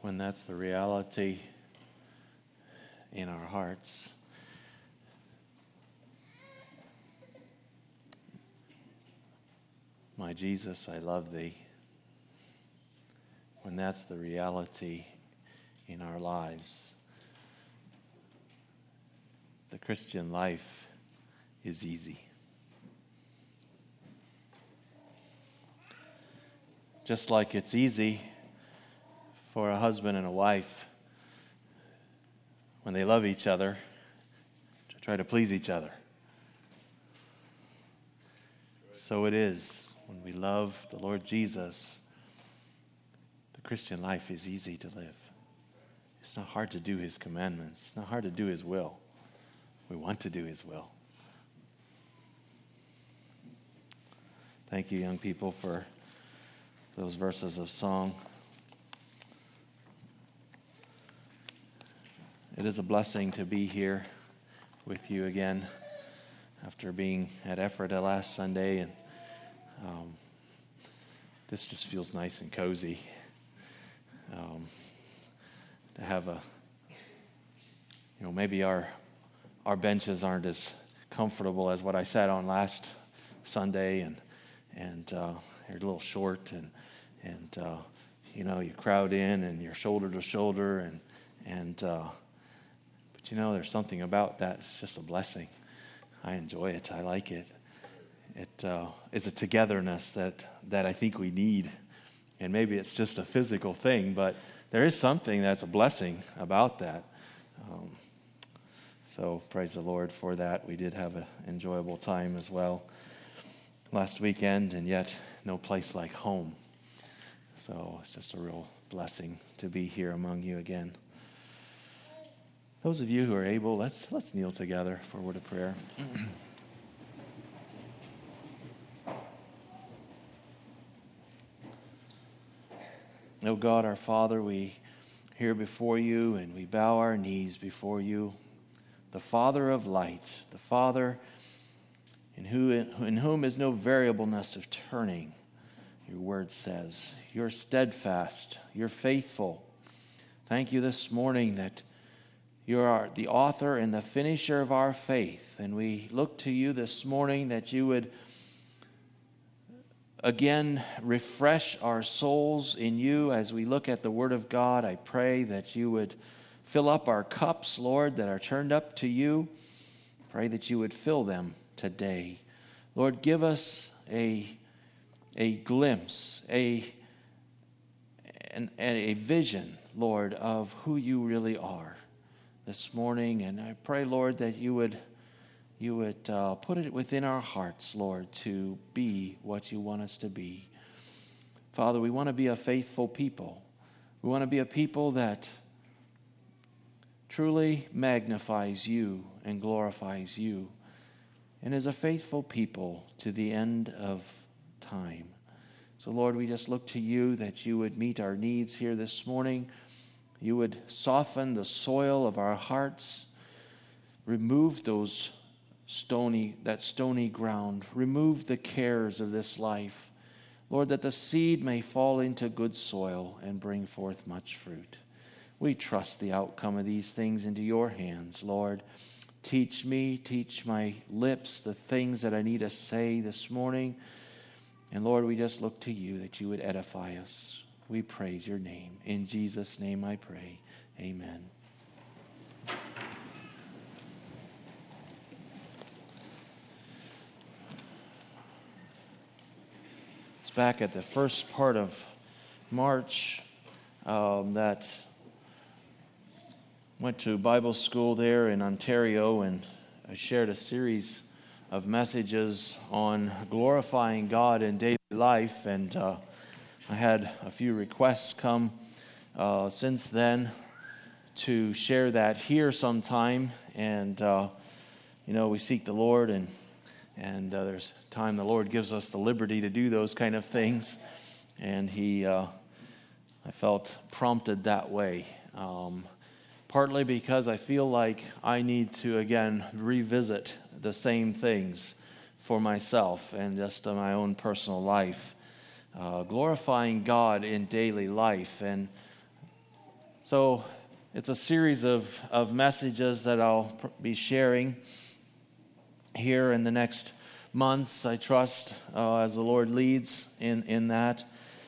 when that's the reality in our hearts. My Jesus, I love thee. When that's the reality in our lives, the Christian life is easy. Just like it's easy for a husband and a wife, when they love each other, to try to please each other. So it is when we love the Lord Jesus, the Christian life is easy to live. It's not hard to do His commandments. It's not hard to do His will. We want to do His will. Thank you, young people, for those verses of song. It is a blessing to be here with you again after being at Ephrata last Sunday, and this just feels nice and cozy to have maybe our benches aren't as comfortable as what I sat on last Sunday, and they're a little short, and you crowd in and you're shoulder to shoulder, but there's something about that. It's just a blessing. I enjoy it. I like it. It is a togetherness that I think we need, and maybe it's just a physical thing, but there is something that's a blessing about that. So praise the Lord for that. We did have an enjoyable time as well last weekend, and yet no place like home. So it's just a real blessing to be here among you again. Those of you who are able, let's kneel together for a word of prayer. Oh God, our Father, we here before you and we bow our knees before you, the Father of light, the Father in whom is no variableness of turning. Your word says, you're steadfast, you're faithful. Thank you this morning that you are the author and the finisher of our faith, and we look to you this morning that you would again refresh our souls in you as we look at the Word of God. I pray that you would fill up our cups, Lord, that are turned up to you. Pray that you would fill them today. Lord, give us a glimpse, a vision, Lord, of who you really are this morning. And I pray, Lord, that you would put it within our hearts, Lord, to be what you want us to be. Father, we want to be a faithful people. We want to be a people that truly magnifies you and glorifies you, and is a faithful people to the end of time. So, Lord, we just look to you that you would meet our needs here this morning. You would soften the soil of our hearts, remove that stony ground, remove the cares of this life. Lord, that the seed may fall into good soil and bring forth much fruit. We trust the outcome of these things into your hands, Lord. Teach me, teach my lips the things that I need to say this morning. And Lord, we just look to you that you would edify us. We praise your name. In Jesus' name I pray. Amen. It's back at the first part of March that went to Bible school there in Ontario, and I shared a series of messages on glorifying God in daily life, and I had a few requests come since then to share that here sometime, and we seek the Lord, and there's time the Lord gives us the liberty to do those kind of things, and I felt prompted that way. Partly because I feel like I need to, again, revisit the same things for myself and just in my own personal life. Glorifying God in daily life. And So it's a series of messages that I'll be sharing here in the next months, I trust, as the Lord leads in that.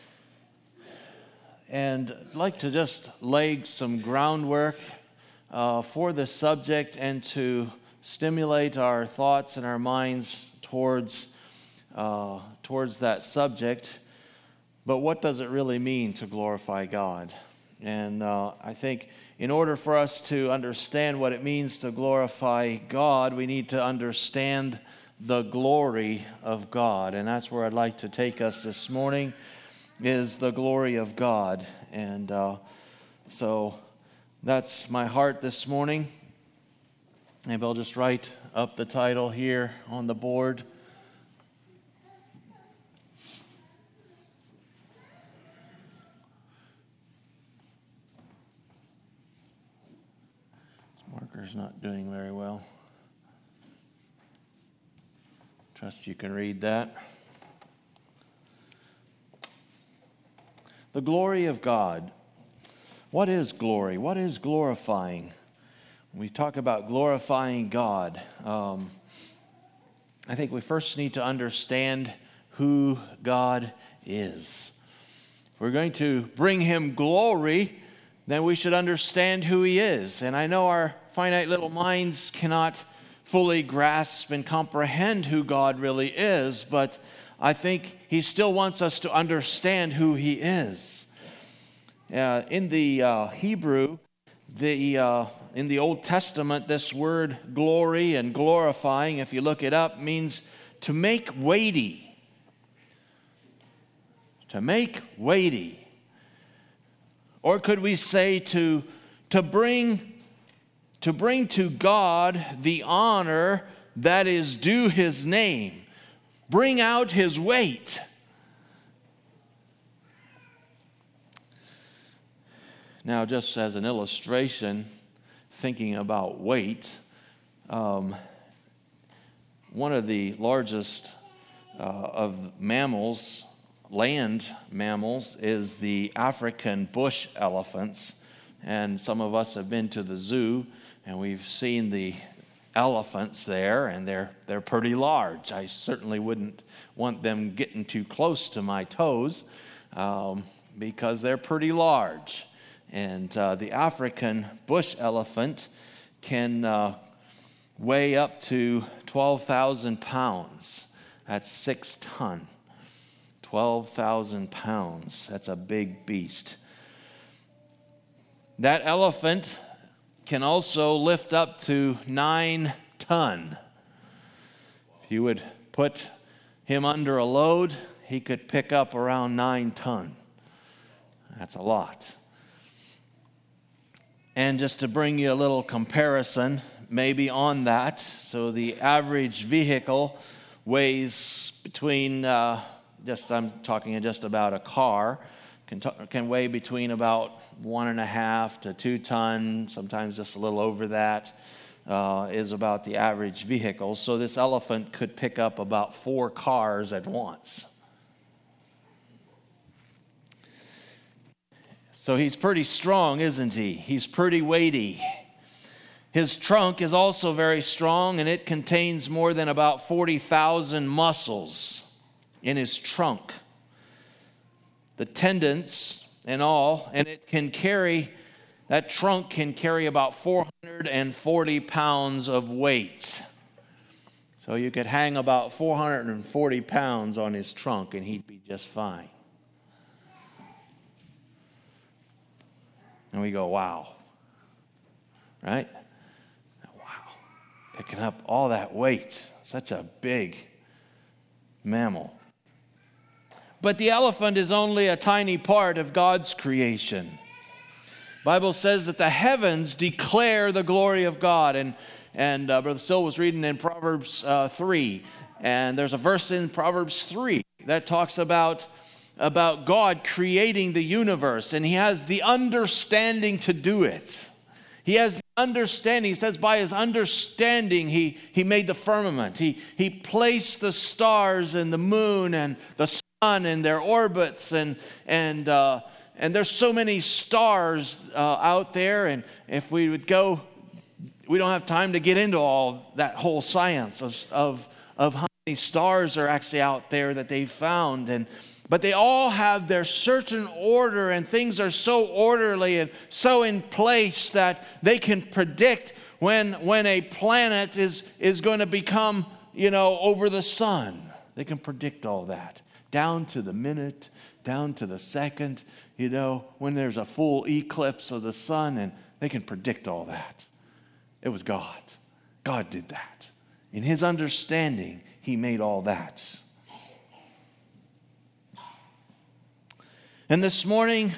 And I'd like to just lay some groundwork for this subject and to stimulate our thoughts and our minds towards that subject. But what does it really mean to glorify God? And I think in order for us to understand what it means to glorify God, we need to understand the glory of God. And that's where I'd like to take us this morning, is the glory of God. And so that's my heart this morning. Maybe I'll just write up the title here on the board. This marker's not doing very well. Trust you can read that. The glory of God. What is glory? What is glorifying? When we talk about glorifying God, I think we first need to understand who God is. If we're going to bring Him glory, then we should understand who He is. And I know our finite little minds cannot fully grasp and comprehend who God really is, but I think He still wants us to understand who He is. In the Hebrew, in the Old Testament, this word glory and glorifying, if you look it up, means to make weighty. To make weighty. Or could we say to bring to God the honor that is due His name. Bring out His weight. Now, just as an illustration, thinking about weight, one of the largest of mammals, land mammals, is the African bush elephants. And some of us have been to the zoo, and we've seen the elephants there, and they're pretty large. I certainly wouldn't want them getting too close to my toes because they're pretty large. And the African bush elephant can weigh up to 12,000 pounds. That's 6 tons. 12,000 pounds. That's a big beast. That elephant can also lift up to 9 tons. If you would put him under a load, he could pick up around 9 tons. That's a lot. And just to bring you a little comparison, maybe on that, so the average vehicle weighs between, I'm talking just about a car, can weigh between about 1.5 to 2 tons, sometimes just a little over that, is about the average vehicle. So this elephant could pick up about 4 cars at once. So he's pretty strong, isn't he? He's pretty weighty. His trunk is also very strong, and it contains more than about 40,000 muscles in his trunk. The tendons and all, and that trunk can carry about 440 pounds of weight. So you could hang about 440 pounds on his trunk, and he'd be just fine. And we go, wow. Right? Wow. Picking up all that weight. Such a big mammal. But the elephant is only a tiny part of God's creation. The Bible says that the heavens declare the glory of God. And Brother Sil was reading in Proverbs 3. And there's a verse in Proverbs 3 that talks about God creating the universe, and He has the understanding to do it. He has the understanding. He says by His understanding He made the firmament. He placed the stars and the moon and the sun in their orbits, and and there's so many stars out there, and if we would go, we don't have time to get into all that whole science of how many stars are actually out there that they've found, but they all have their certain order, and things are so orderly and so in place that they can predict when a planet is going to become, over the sun. They can predict all that, down to the minute, down to the second, when there's a full eclipse of the sun, and they can predict all that. It was God. God did that. In His understanding, He made all that. And this morning,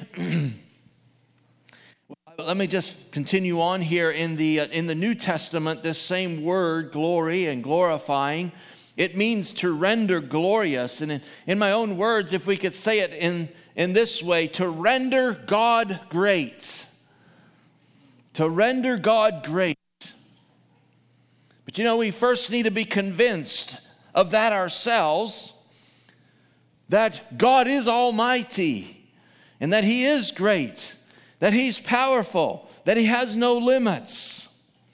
let me just continue on here in the New Testament. This same word, glory and glorifying, it means to render glorious. And in my own words, if we could say it in this way, to render God great. To render God great. But we first need to be convinced of that ourselves, that God is almighty, and that He is great, that He's powerful, that He has no limits.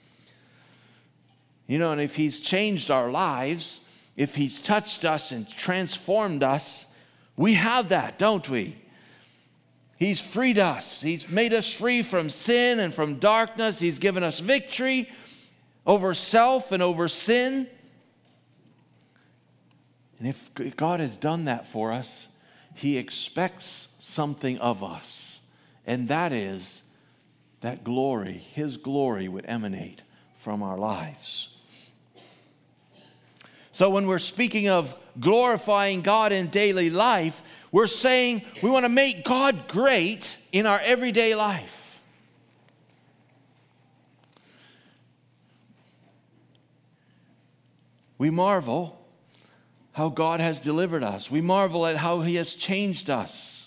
And if He's changed our lives, if He's touched us and transformed us, we have that, don't we? He's freed us. He's made us free from sin and from darkness. He's given us victory over self and over sin. And if God has done that for us, He expects something of us. And that is that glory, His glory would emanate from our lives. So when we're speaking of glorifying God in daily life, we're saying we want to make God great in our everyday life. We marvel how God has delivered us. We marvel at how He has changed us.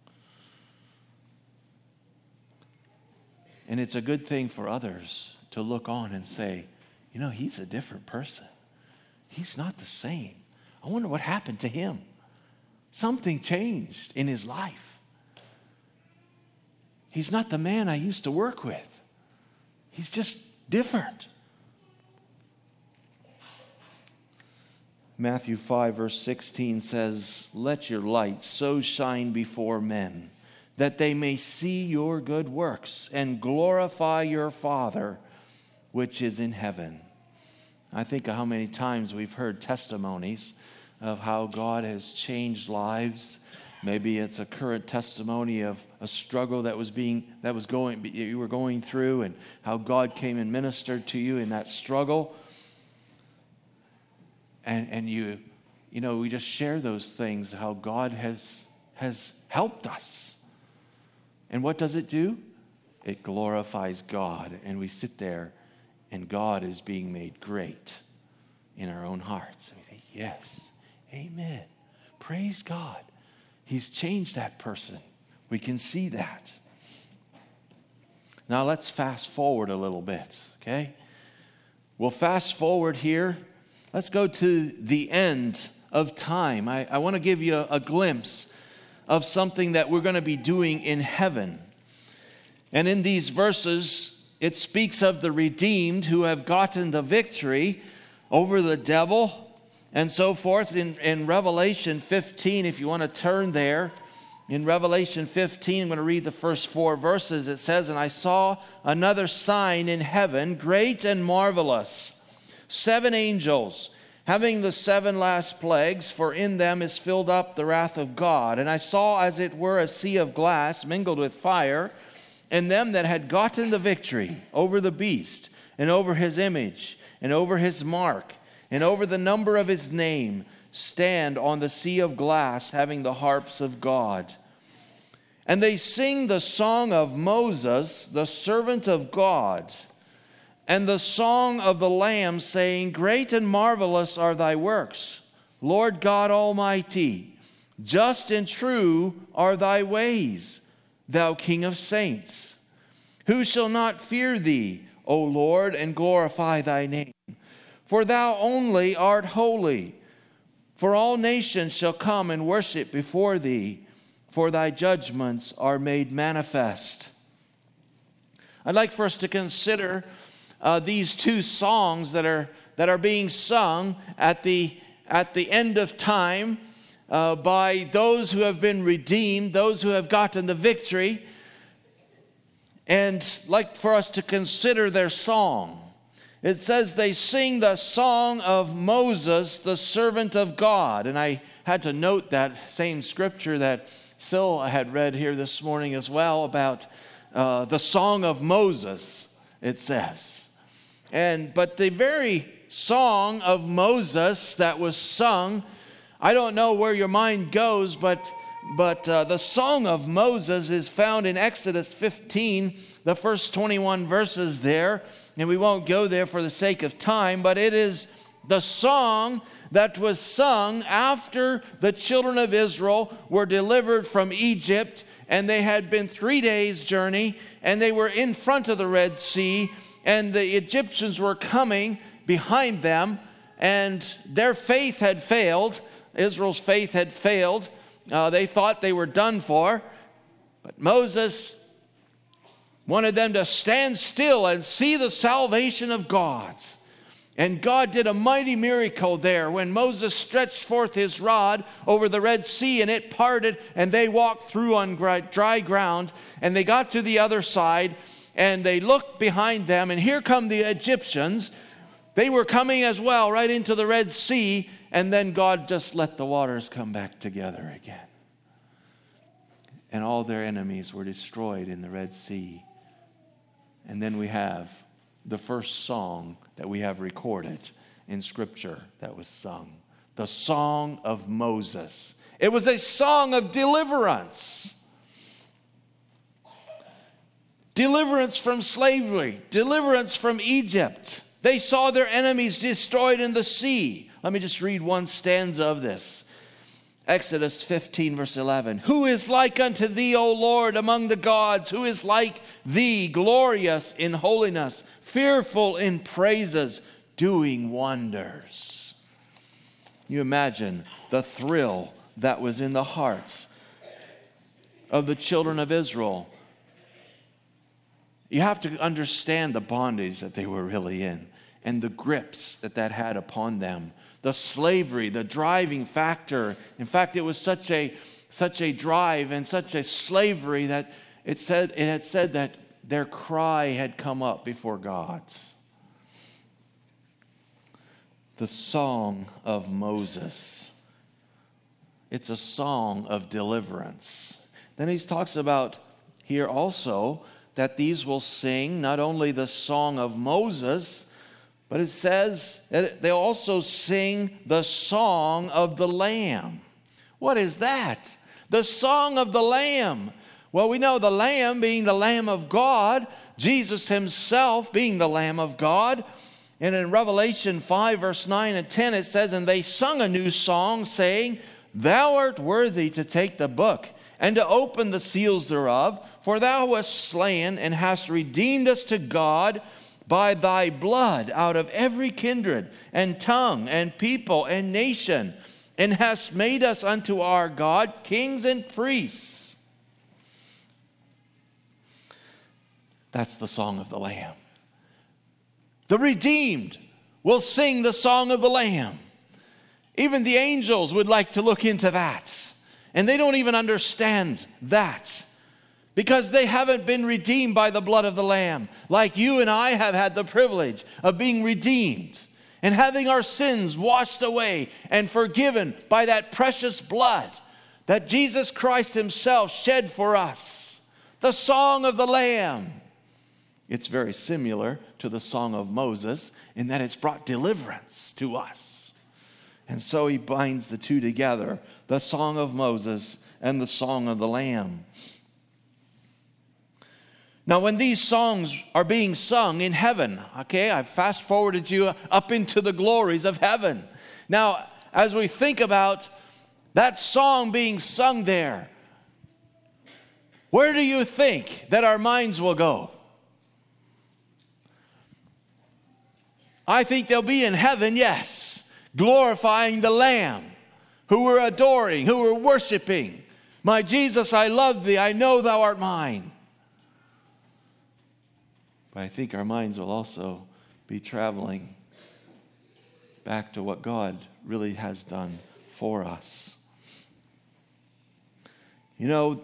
And it's a good thing for others to look on and say, He's a different person. He's not the same. I wonder what happened to him. Something changed in his life. He's not the man I used to work with. He's just different. Matthew 5 verse 16 says, "Let your light so shine before men, that they may see your good works and glorify your Father which is in heaven." I think of how many times we've heard testimonies of how God has changed lives. Maybe it's a current testimony of a struggle you were going through, and how God came and ministered to you in that struggle. And we just share those things, how God has helped us. And what does it do? It glorifies God, and we sit there, and God is being made great in our own hearts. And we think, yes, amen. Praise God. He's changed that person. We can see that. Now let's fast forward a little bit, okay? We'll fast forward here. Let's go to the end of time. I want to give you a glimpse of something that we're going to be doing in heaven. And in these verses, it speaks of the redeemed who have gotten the victory over the devil and so forth. In Revelation 15, if you want to turn there, in Revelation 15, I'm going to read the first 4 verses. It says, "And I saw another sign in heaven, great and marvelous, 7 angels, having the 7 last plagues, for in them is filled up the wrath of God. And I saw as it were a sea of glass mingled with fire, and them that had gotten the victory over the beast, and over his image, and over his mark, and over the number of his name, stand on the sea of glass, having the harps of God. And they sing the song of Moses, the servant of God, and the song of the Lamb, saying, Great and marvelous are thy works, Lord God Almighty. Just and true are thy ways, thou King of saints. Who shall not fear thee, O Lord, and glorify thy name? For thou only art holy. For all nations shall come and worship before thee, for thy judgments are made manifest. I'd like for us to consider these two songs that are being sung at the end of time by those who have been redeemed, those who have gotten the victory, and like for us to consider their song. It says they sing the song of Moses, the servant of God. And I had to note that same scripture that Sil had read here this morning as well about the song of Moses, it says. But the very song of Moses that was sung, I don't know where your mind goes, but the song of Moses is found in Exodus 15, the first 21 verses there. And we won't go there for the sake of time, but it is the song that was sung after the children of Israel were delivered from Egypt, and they had been 3 days' journey, and they were in front of the Red Sea, and the Egyptians were coming behind them, and their faith had failed. Israel's faith had failed. They thought they were done for, but Moses wanted them to stand still and see the salvation of God. And God did a mighty miracle there when Moses stretched forth his rod over the Red Sea, and it parted, and they walked through on dry ground, and they got to the other side, and they looked behind them, and here come the Egyptians. They were coming as well right into the Red Sea, and then God just let the waters come back together again. And all their enemies were destroyed in the Red Sea. And then we have the first song that we have recorded in Scripture that was sung. The song of Moses. It was a song of deliverance. Deliverance from slavery. Deliverance from Egypt. They saw their enemies destroyed in the sea. Let me just read one stanza of this. Exodus 15, verse 11. Who is like unto thee, O Lord, among the gods? Who is like thee, glorious in holiness, fearful in praises, doing wonders? You imagine the thrill that was in the hearts of the children of Israel. You have to understand the bondage that they were really in and the grips that had upon them. The slavery, the driving factor. In fact, it was such a drive and such a slavery that it had said that their cry had come up before God. The song of Moses. It's a song of deliverance. Then he talks about here also that these will sing not only the song of Moses, but it says that they also sing the song of the Lamb. What is that? The song of the Lamb. Well, we know the Lamb being the Lamb of God, Jesus himself being the Lamb of God. And in Revelation 5, verse 9 and 10, it says, and they sung a new song, saying, Thou art worthy to take the book and to open the seals thereof, for thou wast slain and hast redeemed us to God by thy blood out of every kindred and tongue and people and nation, and hast made us unto our God kings and priests. That's the song of the Lamb. The redeemed will sing the song of the Lamb. Even the angels would like to look into that. And they don't even understand that, because they haven't been redeemed by the blood of the Lamb, like you and I have had the privilege of being redeemed and having our sins washed away and forgiven by that precious blood that Jesus Christ himself shed for us. The song of the Lamb. It's very similar to the song of Moses in that it's brought deliverance to us. And so he binds the two together, the song of Moses and the song of the Lamb. Now, when these songs are being sung in heaven, okay, I've fast forwarded you up into the glories of heaven. Now, as we think about that song being sung there, where do you think that our minds will go? I think they'll be in heaven, yes, glorifying the Lamb, who we're adoring, who we're worshiping, My Jesus, I love thee. I know thou art mine. But I think our minds will also be traveling back to what God really has done for us. You know,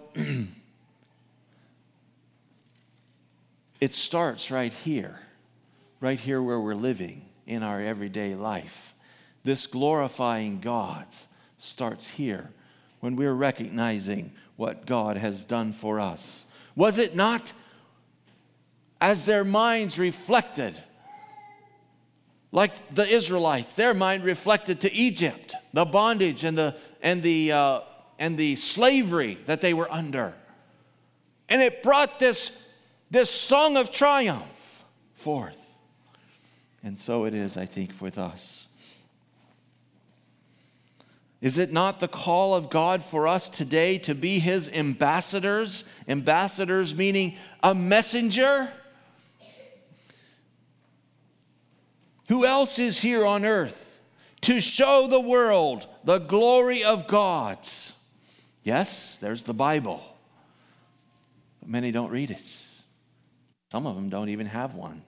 it starts right here where we're living in our everyday life. This glorifying God starts here when we're recognizing what God has done for us. Was it not as their minds reflected, like the Israelites, their mind reflected to Egypt, the bondage and the slavery that they were under. And it brought this song of triumph forth. And so it is, I think, with us. Is it not the call of God for us today to be His ambassadors? Ambassadors meaning a messenger? Who else is here on earth to show the world the glory of God? Yes, there's the Bible. But many don't read it. Some of them don't even have one.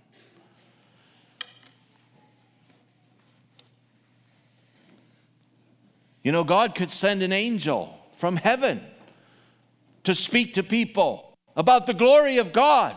You know, God could send an angel from heaven to speak to people about the glory of God.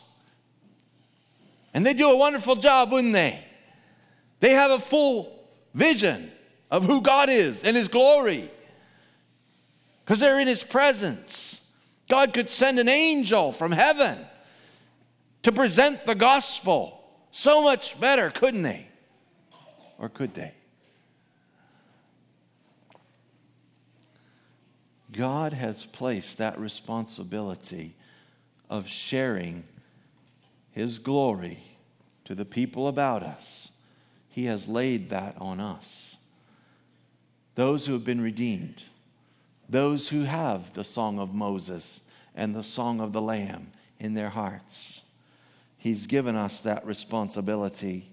And they do a wonderful job, wouldn't they? They have a full vision of who God is and His glory, because they're in His presence. God could send an angel from heaven to present the gospel so much better, couldn't they? Or could they? God has placed that responsibility of sharing His glory to the people about us. He has laid that on us. Those who have been redeemed, those who have the song of Moses and the song of the Lamb in their hearts. He's given us that responsibility.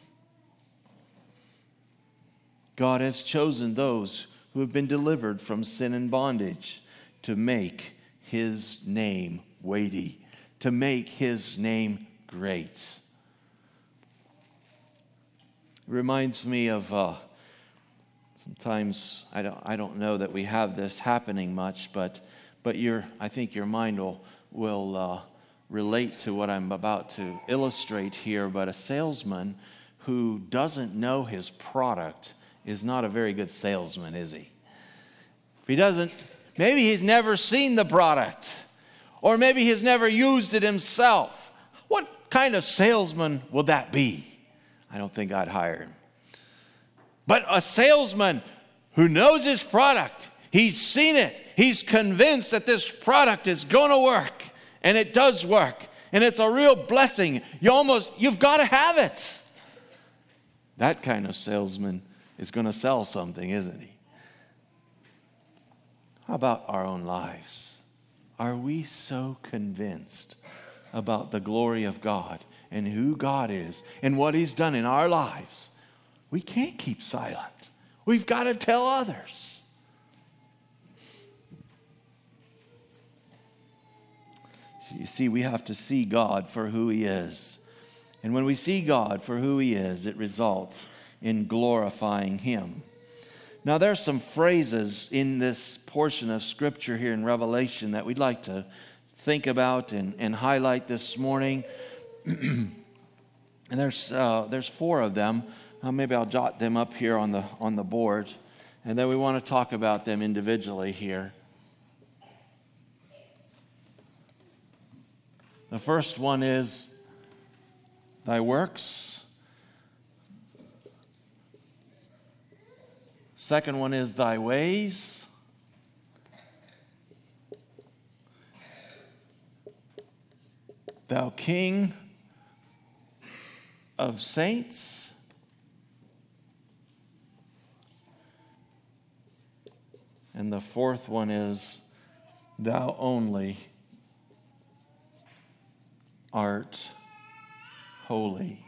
God has chosen those who have been delivered from sin and bondage to make His name weighty, to make His name great. It reminds me of sometimes I don't know that we have this happening much, but I think your mind will relate to what I'm about to illustrate here. But a salesman who doesn't know his product is not a very good salesman, is he? If he doesn't, maybe he's never seen the product, or maybe he's never used it himself. What kind of salesman would that be? I don't think I'd hire him. But a salesman who knows his product, he's seen it, he's convinced that this product is going to work, and it does work, and it's a real blessing. You've got to have it. That kind of salesman is going to sell something, isn't he? How about our own lives? Are we so convinced about the glory of God and who God is and what He's done in our lives? We can't keep silent. We've got to tell others. So you see, we have to see God for who He is. And when we see God for who He is, it results in glorifying Him. Now, there's some phrases in this portion of Scripture here in Revelation that we'd like to think about and highlight this morning. And there's 4 of them. Maybe I'll jot them up here on the board, and then we want to talk about them individually here. The first one is thy works. Second one is thy ways. Thou King of saints. And the fourth one is thou only art holy.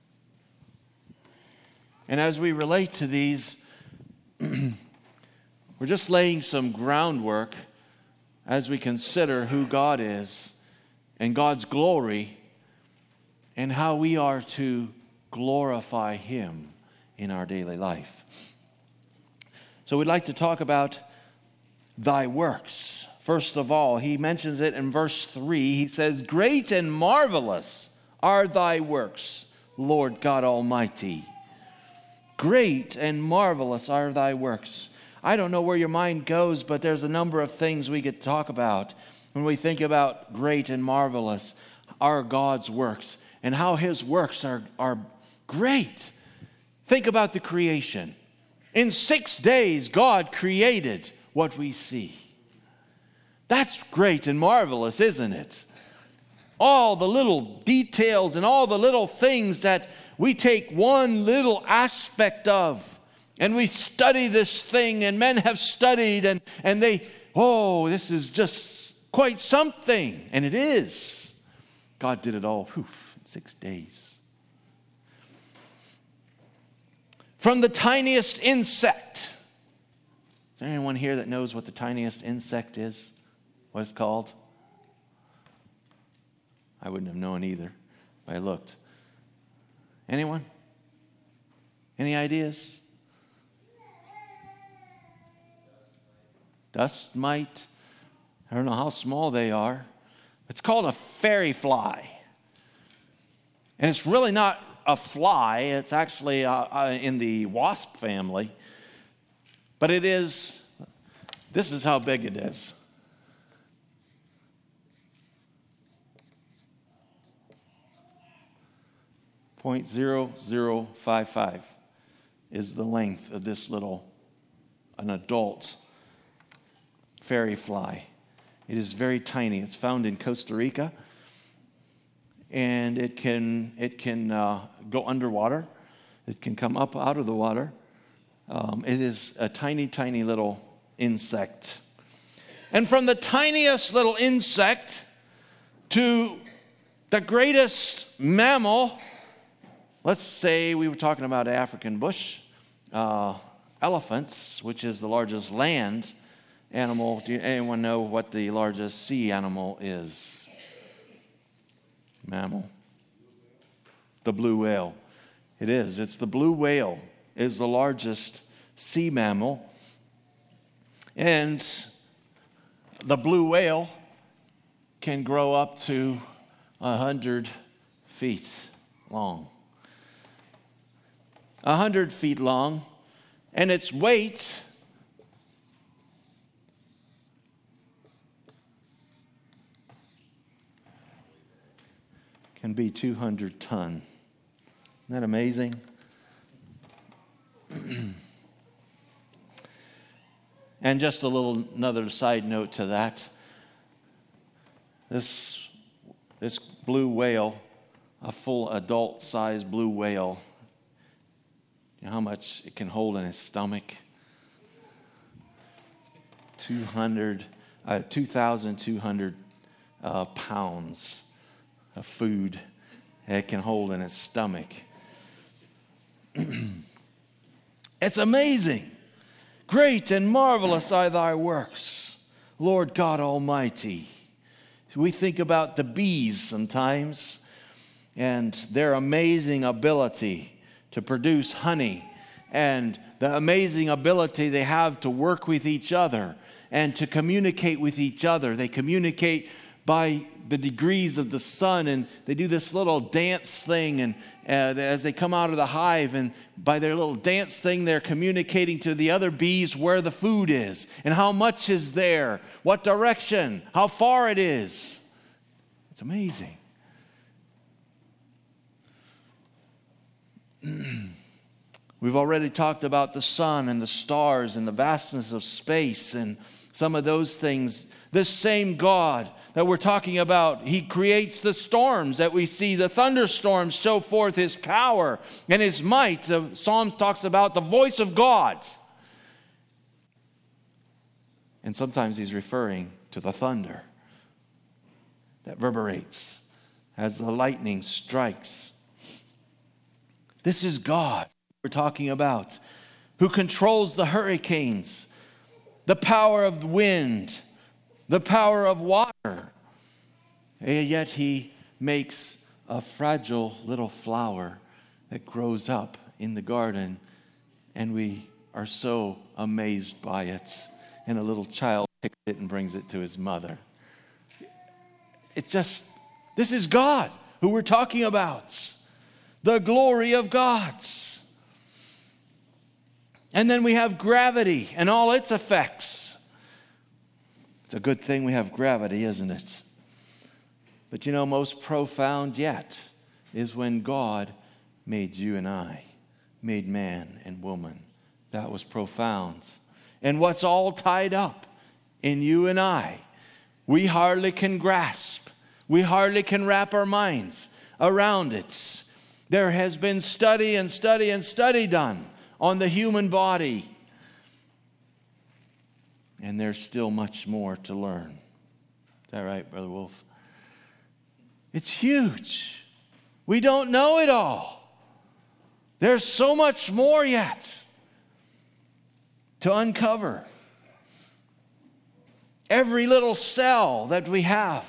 And as we relate to these, We're just laying some groundwork as we consider who God is and God's glory and how we are to glorify Him in our daily life. So we'd like to talk about thy works. First of all, he mentions it in verse 3. He says, "Great and marvelous are thy works, Lord God Almighty." Great and marvelous are thy works. I don't know where your mind goes, but there's a number of things we could talk about when we think about great and marvelous are God's works and how His works are great. Think about the creation. In 6 days, God created what we see. That's great and marvelous, isn't it? All the little details and all the little things that we take one little aspect of, and we study this thing, and men have studied, and they, this is just quite something. And it is. God did it all in 6 days. From the tiniest insect. Is there anyone here that knows what the tiniest insect is? What it's called? I wouldn't have known either if I looked. Anyone? Any ideas? Dust mite. I don't know how small they are. It's called a fairy fly. And it's really not a fly. It's actually in the wasp family. But this is how big it is. .0055 is the length of this an adult fairy fly. It is very tiny. It's found in Costa Rica, and it can go underwater. It can come up out of the water. It is a tiny, tiny little insect. And from the tiniest little insect to the greatest mammal, let's say we were talking about African bush elephants, which is the largest land animal. Do anyone know what the largest sea animal is? Mammal. The blue whale. It is. It's the blue whale is the largest sea mammal. And the blue whale can grow up to 100 feet long. 100 feet long. And its weight can be 200 tons. Isn't that amazing? And just another side note to that. This blue whale, a full adult-sized blue whale, you know how much it can hold in its stomach? 2,200 pounds of food it can hold in its stomach. It's amazing. Great and marvelous are thy works, Lord God Almighty. We think about the bees sometimes and their amazing ability to produce honey and the amazing ability they have to work with each other and to communicate with each other. They communicate by the degrees of the sun, and they do this little dance thing, and as they come out of the hive, and by their little dance thing, they're communicating to the other bees where the food is and how much is there, what direction, how far it is. It's amazing. We've already talked about the sun and the stars and the vastness of space and some of those things. This same God that we're talking about, He creates the storms that we see. The thunderstorms show forth His power and His might. The Psalm talks about the voice of God. And sometimes He's referring to the thunder that reverberates as the lightning strikes. This is God we're talking about, who controls the hurricanes, the power of the wind, the power of water. And yet he makes a fragile little flower that grows up in the garden, and we are so amazed by it. And a little child picks it and brings it to his mother. This is God who we're talking about. The glory of God. And then we have gravity and all its effects. It's a good thing we have gravity, isn't it? But most profound yet is when God made you and I, made man and woman. That was profound. And what's all tied up in you and I, we hardly can grasp. We hardly can wrap our minds around it. There has been study and study and study done on the human body. And there's still much more to learn. Is that right, Brother Wolf? It's huge. We don't know it all. There's so much more yet to uncover. Every little cell that we have,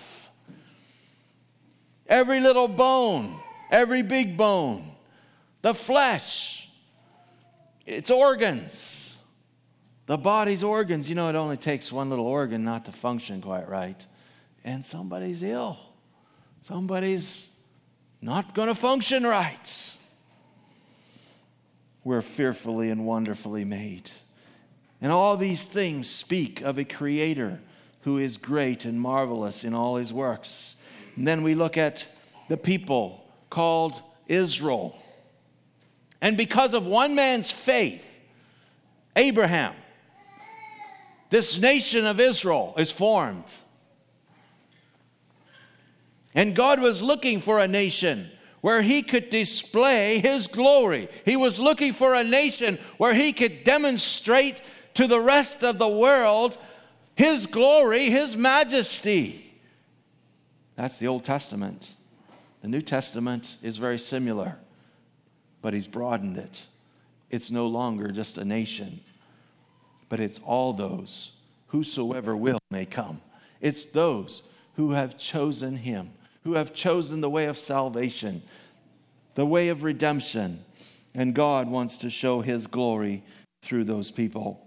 every little bone, every big bone, the flesh, its organs, the body's organs. It only takes one little organ not to function quite right, and somebody's ill. Somebody's not going to function right. We're fearfully and wonderfully made. And all these things speak of a Creator who is great and marvelous in all His works. And then we look at the people called Israel. And because of one man's faith, Abraham, this nation of Israel is formed. And God was looking for a nation where He could display His glory. He was looking for a nation where He could demonstrate to the rest of the world His glory, His majesty. That's the Old Testament. The New Testament is very similar, but He's broadened it. It's no longer just a nation, but it's all those, whosoever will may come. It's those who have chosen Him, who have chosen the way of salvation, the way of redemption. And God wants to show His glory through those people.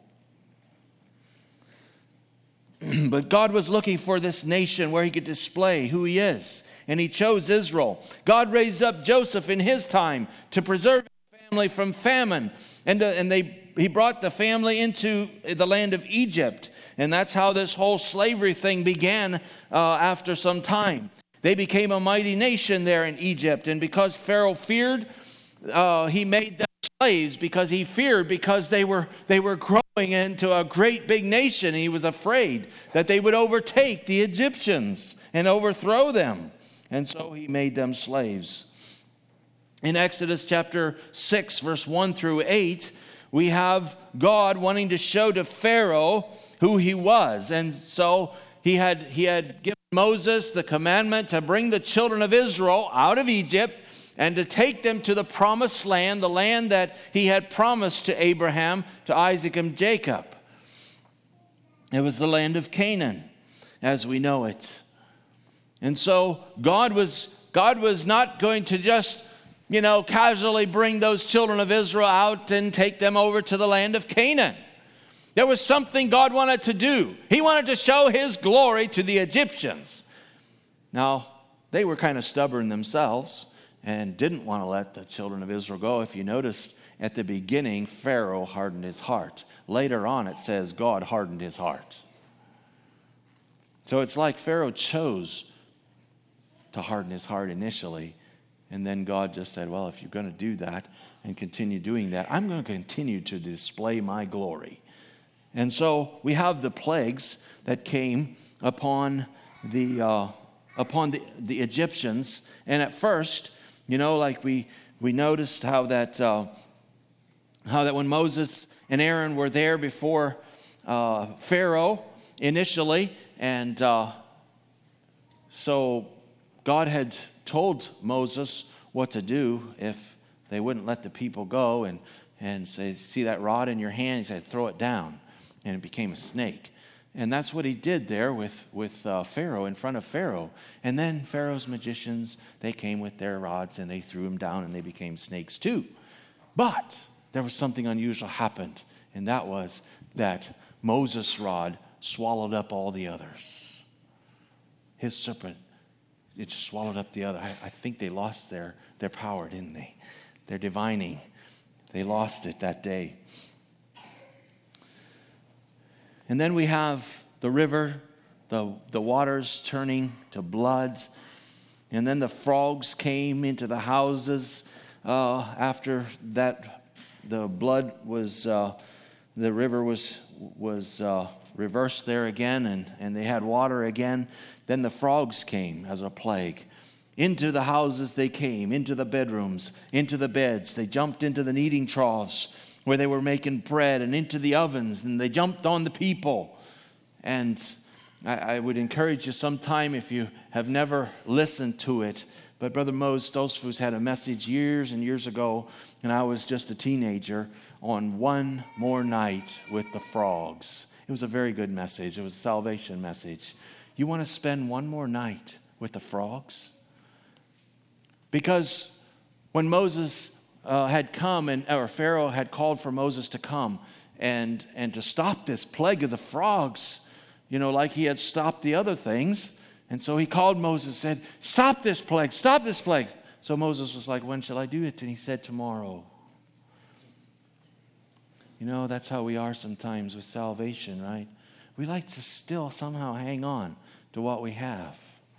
But God was looking for this nation where He could display who He is. And He chose Israel. God raised up Joseph in his time to preserve his family from famine. And He brought the family into the land of Egypt. And that's how this whole slavery thing began after some time. They became a mighty nation there in Egypt. And because Pharaoh feared, he made them slaves because he feared, because they were growing into a great big nation. And he was afraid that they would overtake the Egyptians and overthrow them. And so he made them slaves. In Exodus chapter 6, verse 1 through 8, we have God wanting to show to Pharaoh who He was. And so he had given Moses the commandment to bring the children of Israel out of Egypt and to take them to the promised land, the land that He had promised to Abraham, to Isaac, and Jacob. It was the land of Canaan, as we know it. And so God was not going to just, casually bring those children of Israel out and take them over to the land of Canaan. There was something God wanted to do. He wanted to show His glory to the Egyptians. Now, they were kind of stubborn themselves and didn't want to let the children of Israel go. If you noticed at the beginning, Pharaoh hardened his heart. Later on, it says God hardened his heart. So it's like Pharaoh chose to harden his heart initially. And then God just said, well, if you're going to do that and continue doing that, I'm going to continue to display my glory. And so we have the plagues that came upon the Egyptians. And at first, like we noticed how that when Moses and Aaron were there before Pharaoh initially, and so God had told Moses what to do if they wouldn't let the people go, and say, see that rod in your hand? He said, throw it down. and it became a snake. And that's what he did there with Pharaoh, in front of Pharaoh. And then Pharaoh's magicians, they came with their rods and they threw him down and they became snakes too. But there was something unusual happened, and that was that Moses' rod swallowed up all the others. His serpent, it just swallowed up the other. I think they lost their power, didn't they? Their divining. They lost it that day. And then we have the river, the waters turning to blood. And then the frogs came into the houses after that. The blood was, the river was reversed there again, and they had water again. Then the frogs came as a plague. Into the houses they came, into the bedrooms, into the beds. They jumped into the kneading troughs where they were making bread, and into the ovens, and they jumped on the people. And I would encourage you sometime, if you have never listened to it, but Brother Mo Stoltzfus had a message years and years ago, and I was just a teenager, on one more night with the frogs. It was a very good message. It was a salvation message. You want to spend one more night with the frogs? Because when Moses had come, or Pharaoh had called for Moses to come and to stop this plague of the frogs, like he had stopped the other things. And so he called Moses and said, stop this plague, stop this plague. So Moses was like, when shall I do it? And he said, tomorrow. That's how we are sometimes with salvation, right? We like to still somehow hang on to what we have.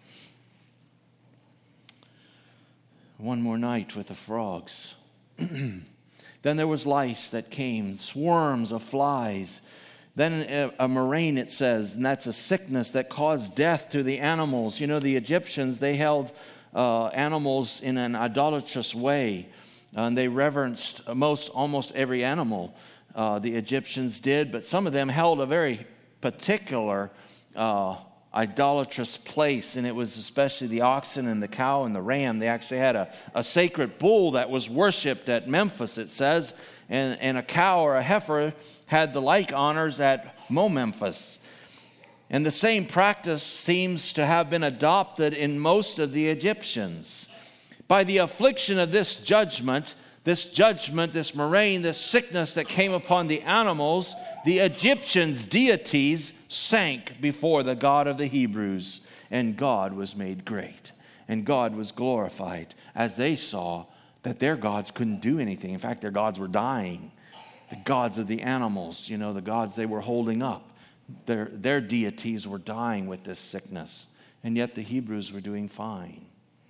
One more night with the frogs. Then there was lice that came, swarms of flies. Then a murrain, it says, and that's a sickness that caused death to the animals. The Egyptians, they held animals in an idolatrous way. And they reverenced almost every animal. The Egyptians did, but some of them held a very particular idolatrous place, and it was especially the oxen and the cow and the ram. They actually had a sacred bull that was worshipped at Memphis, it says, and a cow or a heifer had the like honors at Memphis. And the same practice seems to have been adopted in most of the Egyptians. By the affliction of this judgment, this murrain, this sickness that came upon the animals, the Egyptians' deities sank before the God of the Hebrews, and God was made great, and God was glorified as they saw that their gods couldn't do anything. In fact, their gods were dying. The gods of the animals, the gods they were holding up, their deities were dying with this sickness, and yet the Hebrews were doing fine.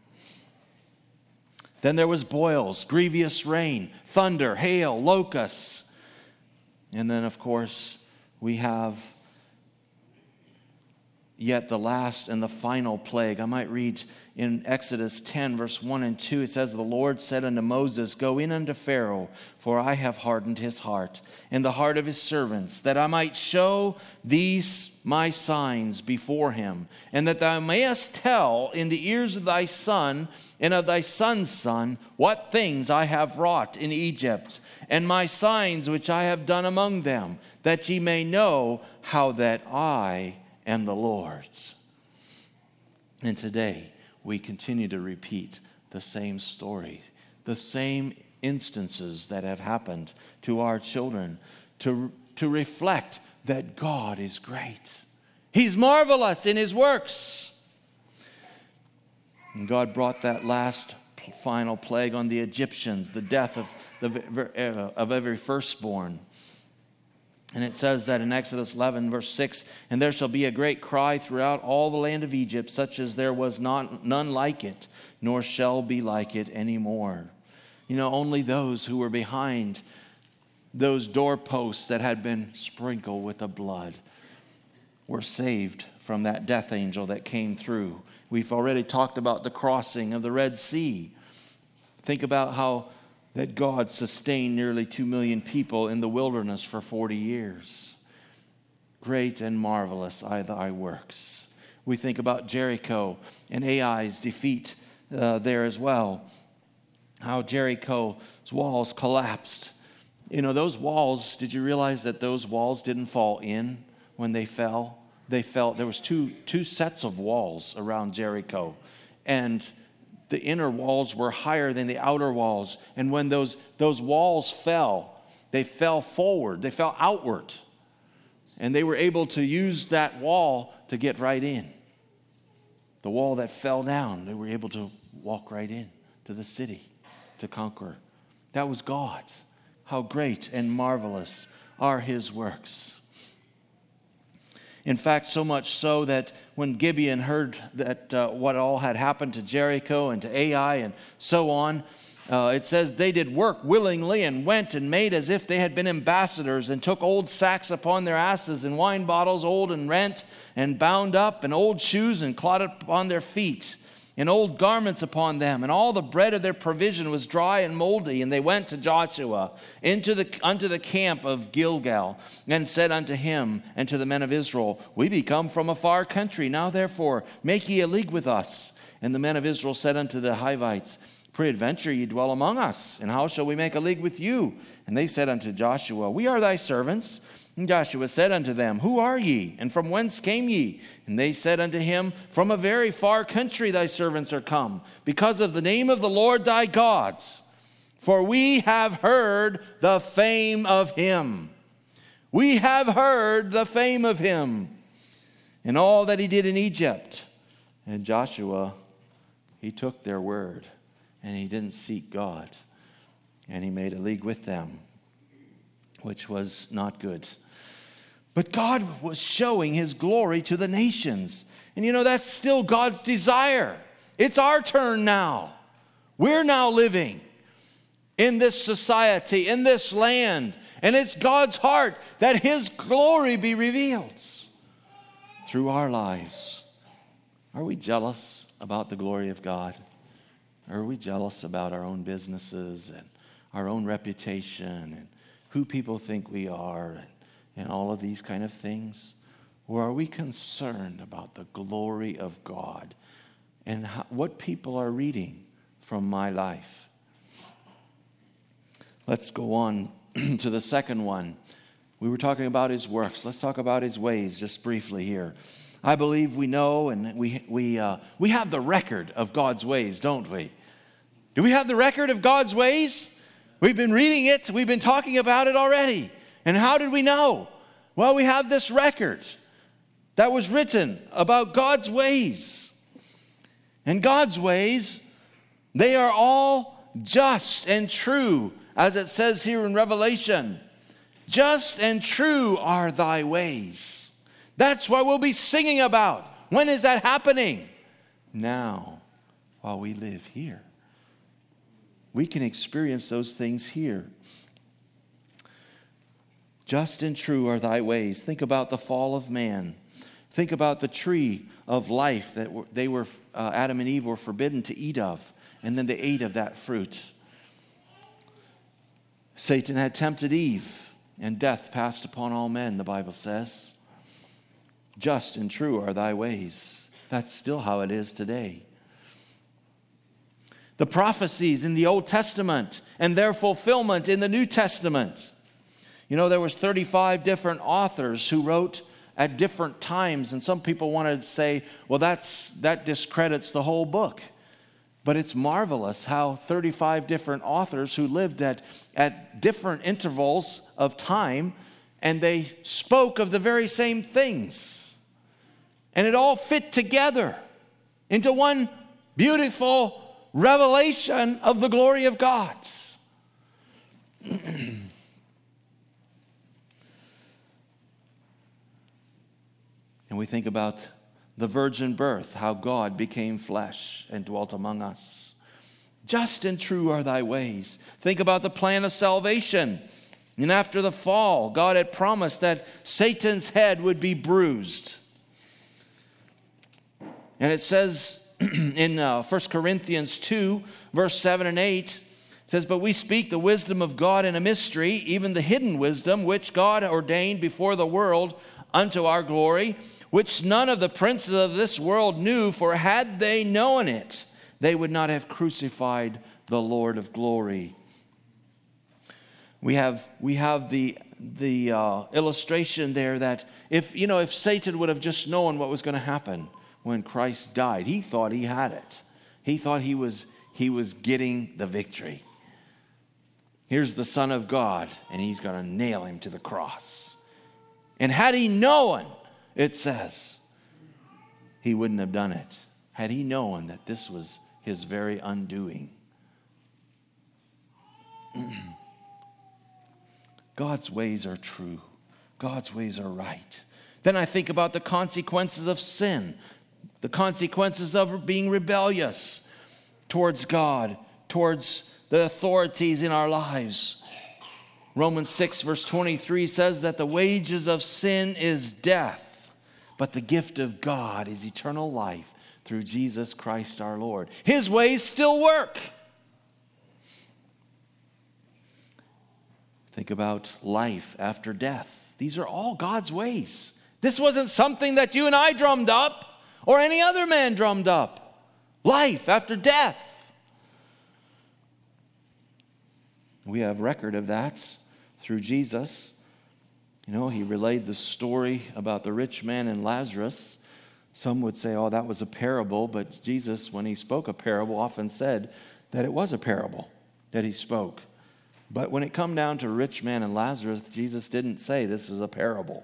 Then there was boils, grievous rain, thunder, hail, locusts. And then, of course, we have yet the last and the final plague. I might read in Exodus 10, verse 1 and 2. It says, the Lord said unto Moses, go in unto Pharaoh, for I have hardened his heart, and the heart of his servants, that I might show these my signs before him, and that thou mayest tell in the ears of thy son and of thy son's son what things I have wrought in Egypt, and my signs which I have done among them, that ye may know how that I am the Lord's. And today we continue to repeat the same story, the same instances that have happened to our children to reflect that God is great. He's marvelous in his works. And God brought that last final plague on the Egyptians, the death of every firstborn. And it says that in Exodus 11, verse 6, and there shall be a great cry throughout all the land of Egypt, such as there was none like it, nor shall be like it anymore. Only those who were behind those doorposts that had been sprinkled with the blood were saved from that death angel that came through. We've already talked about the crossing of the Red Sea. Think about how that God sustained nearly 2 million people in the wilderness for 40 years. Great and marvelous are thy works. We think about Jericho and Ai's defeat there as well. How Jericho's walls collapsed You know, those walls, did you realize that those walls didn't fall in when they fell? They fell, there was two sets of walls around Jericho. And the inner walls were higher than the outer walls. And when those walls fell, they fell forward, they fell outward. And they were able to use that wall to get right in. The wall that fell down, they were able to walk right in to the city to conquer. That was God. How great and marvelous are his works. In fact, so much so that when Gibeon heard that what all had happened to Jericho and to Ai and so on, it says they did work willingly and went and made as if they had been ambassadors and took old sacks upon their asses and wine bottles old and rent and bound up and old shoes and clotted upon their feet and old garments upon them. And all the bread of their provision was dry and moldy. And they went to Joshua unto the camp of Gilgal and said unto him and to the men of Israel, We be come from a far country. Now therefore make ye a league with us. And the men of Israel said unto the Hivites, Peradventure ye dwell among us, and how shall we make a league with you? And they said unto Joshua, We are thy servants. And Joshua said unto them, Who are ye, and from whence came ye? And they said unto him, From a very far country thy servants are come, because of the name of the Lord thy God. For we have heard the fame of him. We have heard the fame of him, and all that he did in Egypt. And Joshua, he took their word, and he didn't seek God. And he made a league with them, which was not good. But God was showing his glory to the nations. And you know, that's still God's desire. It's our turn now. We're now living in this society, in this land. And it's God's heart that his glory be revealed through our lives. Are we jealous about the glory of God? Or are we jealous about our own businesses and our own reputation and who people think we are and all of these kind of things? Or are we concerned about the glory of God and what people are reading from my life? Let's go on to the second one. We were talking about his works. Let's talk about his ways just briefly here. I believe we know and we have the record of God's ways, don't we? Do we have the record of God's ways? We've been reading it. We've been talking about it already. And how did we know? Well, we have this record that was written about God's ways. And God's ways, they are all just and true, as it says here in Revelation. Just and true are thy ways. That's what we'll be singing about. When is that happening? Now, while we live here. We can experience those things here. Just and true are thy ways. Think about the fall of man. Think about the tree of life that Adam and Eve were forbidden to eat of, and then they ate of that fruit. Satan had tempted Eve, and death passed upon all men, the Bible says. Just and true are thy ways. That's still how it is today. The prophecies in the Old Testament and their fulfillment in the New Testament. You know, there was 35 different authors who wrote at different times, and some people wanted to say, well, that discredits the whole book. But it's marvelous how 35 different authors who lived at different intervals of time, and they spoke of the very same things. And it all fit together into one beautiful revelation of the glory of God. And we think about the virgin birth, how God became flesh and dwelt among us. Just and true are thy ways. Think about the plan of salvation. And after the fall, God had promised that Satan's head would be bruised. And it says in 1 Corinthians 2, verse 7 and 8, it says, But we speak the wisdom of God in a mystery, even the hidden wisdom, which God ordained before the world unto our glory, which none of the princes of this world knew, for had they known it, they would not have crucified the Lord of glory. We have the illustration there that if Satan would have just known what was going to happen when Christ died, he thought he had it. He thought he was getting the victory. Here's the Son of God, and he's going to nail him to the cross. And had he known, it says, he wouldn't have done it. Had he known that this was his very undoing. God's ways are true. God's ways are right. Then I think about the consequences of sin, the consequences of being rebellious towards God, towards the authorities in our lives. Romans 6 verse 23 says that the wages of sin is death, but the gift of God is eternal life through Jesus Christ our Lord. His ways still work. Think about life after death. These are all God's ways. This wasn't something that you and I drummed up or any other man drummed up. Life after death. We have record of that through Jesus. He relayed the story about the rich man and Lazarus. Some would say, oh, that was a parable, but Jesus, when he spoke a parable, often said that it was a parable that he spoke. But when it come down to rich man and Lazarus, Jesus didn't say this is a parable.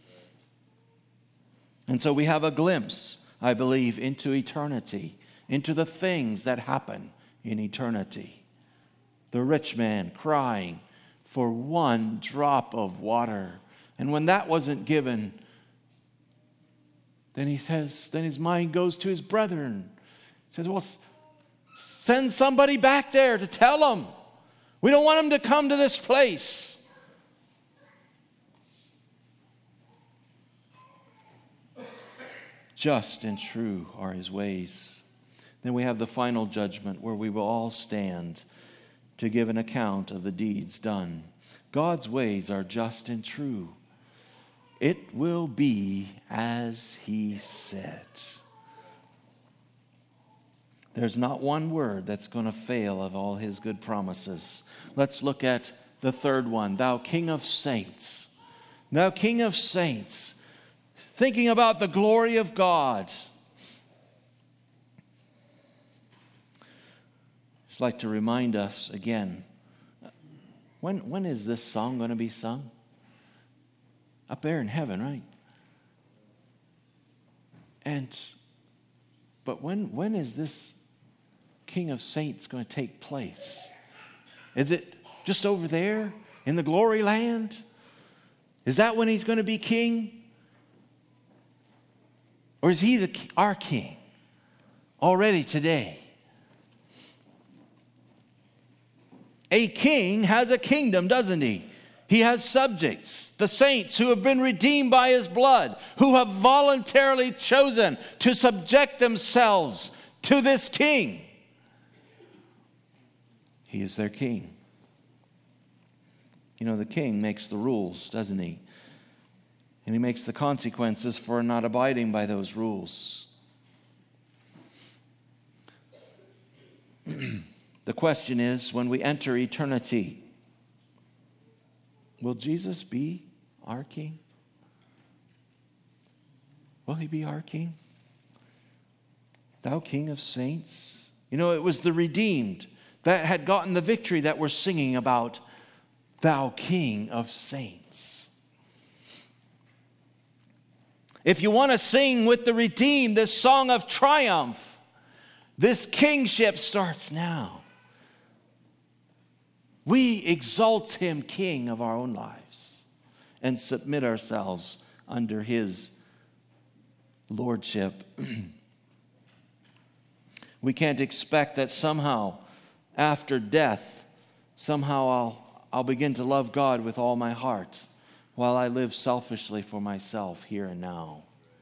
And so we have a glimpse, I believe, into eternity, into the things that happen in eternity. The rich man crying for one drop of water. And when that wasn't given, then his mind goes to his brethren. He says, well, send somebody back there to tell them. We don't want them to come to this place. Just and true are his ways. Then we have the final judgment where we will all stand to give an account of the deeds done. God's ways are just and true. It will be as he said. There's not one word that's going to fail of all his good promises. Let's look at the third one. Thou King of Saints. Thou King of Saints. Thinking about the glory of God. Just like to remind us again, when is this song going to be sung? Up there in heaven, right? But when is this King of Saints going to take place? Is it just over there in the glory land? Is that when he's going to be king? Or is he our king already today? A king has a kingdom, doesn't he? He has subjects, the saints who have been redeemed by his blood, who have voluntarily chosen to subject themselves to this king. He is their king. The king makes the rules, doesn't he? And he makes the consequences for not abiding by those rules. The question is, when we enter eternity, will Jesus be our king? Will he be our king? Thou King of Saints. It was the redeemed that had gotten the victory that we're singing about. Thou King of Saints. If you want to sing with the redeemed this song of triumph, this kingship starts now. We exalt him king of our own lives and submit ourselves under his lordship. We can't expect that somehow after death, somehow I'll begin to love God with all my heart while I live selfishly for myself here and now.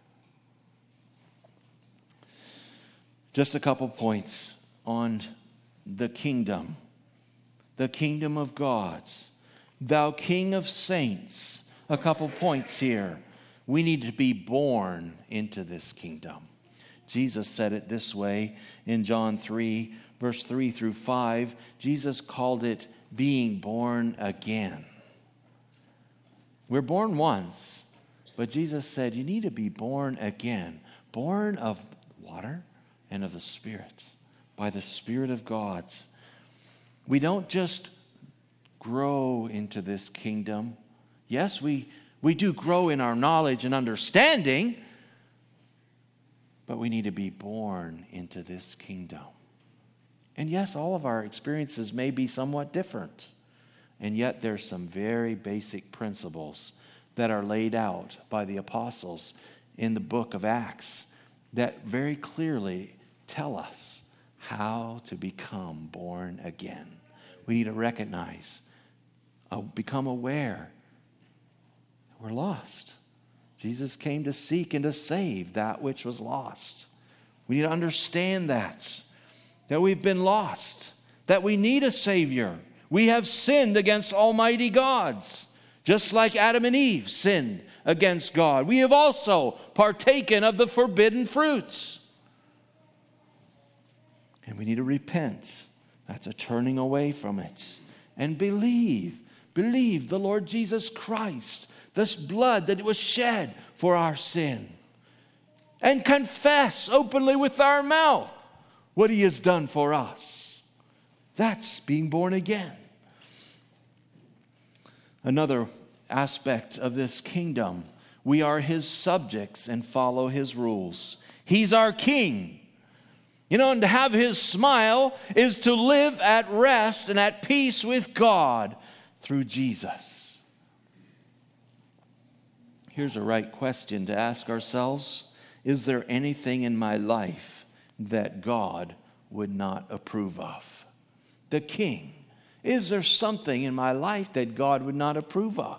Just a couple points on the kingdom of God. Thou King of Saints. A couple points here. We need to be born into this kingdom. Jesus said it this way in John 3, verse 3 through 5. Jesus called it being born again. We're born once, but Jesus said you need to be born again, born of water and of the Spirit, by the Spirit of God. We don't just grow into this kingdom. Yes, we do grow in our knowledge and understanding, but we need to be born into this kingdom. And yes, all of our experiences may be somewhat different. And yet there's some very basic principles that are laid out by the apostles in the book of Acts that very clearly tell us how to become born again. We need to recognize, become aware that we're lost. Jesus came to seek and to save that which was lost. We need to understand that we've been lost, that we need a Savior. We have sinned against Almighty God, just like Adam and Eve sinned against God. We have also partaken of the forbidden fruits. And we need to repent. That's a turning away from it. And believe the Lord Jesus Christ, this blood that was shed for our sin. And confess openly with our mouth what He has done for us. That's being born again. Another aspect of this kingdom, we are His subjects and follow His rules. He's our King. And to have His smile is to live at rest and at peace with God through Jesus. Here's a right question to ask ourselves. Is there anything in my life that God would not approve of? The King. Is there something in my life that God would not approve of?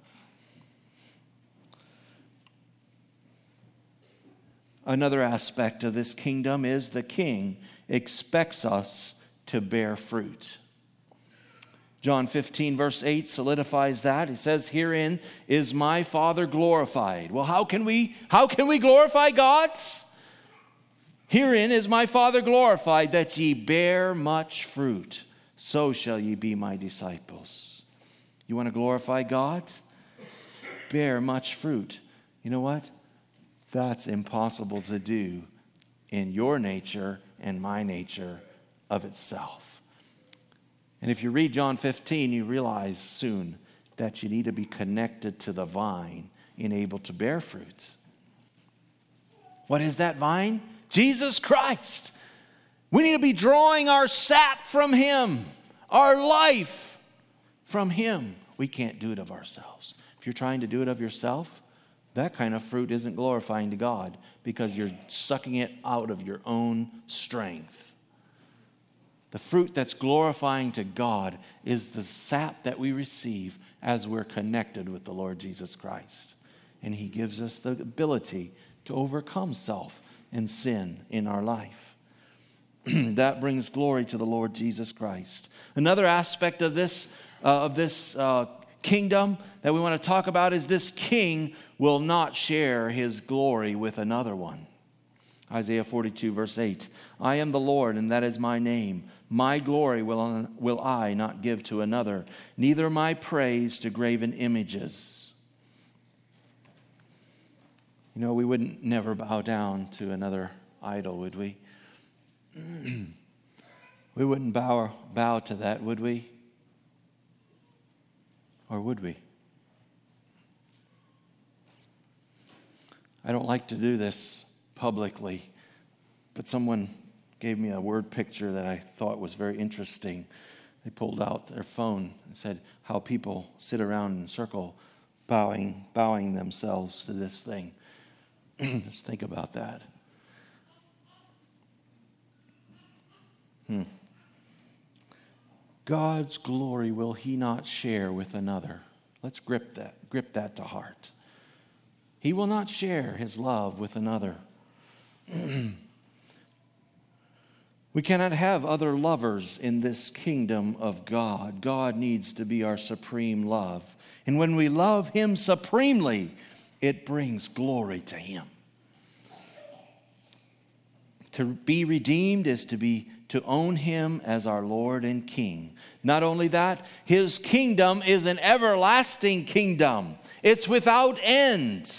Another aspect of this kingdom is the King expects us to bear fruit. John 15 verse 8 solidifies that. He says, "Herein is my Father glorified." Well, how can we glorify God? "Herein is my Father glorified, that ye bear much fruit. So shall ye be my disciples." You want to glorify God? Bear much fruit. You know what? That's impossible to do in your nature and my nature of itself. And if you read John 15, you realize soon that you need to be connected to the vine and able to bear fruit. What is that vine? Jesus Christ. We need to be drawing our sap from Him, our life from Him. We can't do it of ourselves. If you're trying to do it of yourself, that kind of fruit isn't glorifying to God because you're sucking it out of your own strength. The fruit that's glorifying to God is the sap that we receive as we're connected with the Lord Jesus Christ. And He gives us the ability to overcome self and sin in our life. That brings glory to the Lord Jesus Christ. Another aspect of this kingdom that we want to talk about is this King will not share His glory with another one. Isaiah 42 verse 8, "I am the Lord, and that is my name. My glory will I not give to another, neither my praise to graven images." We wouldn't never bow down to another idol, would we? We wouldn't bow to that, would we? Or would we? I don't like to do this publicly, but someone gave me a word picture that I thought was very interesting. They pulled out their phone and said how people sit around in a circle bowing themselves to this thing. Just think about that. God's glory will He not share with another. Let's grip that to heart. He will not share His love with another. We cannot have other lovers in this kingdom of God. God needs to be our supreme love. And when we love Him supremely, it brings glory to Him. To be redeemed is to be to own him as our Lord and King. Not only that, his kingdom is an everlasting kingdom. It's without end.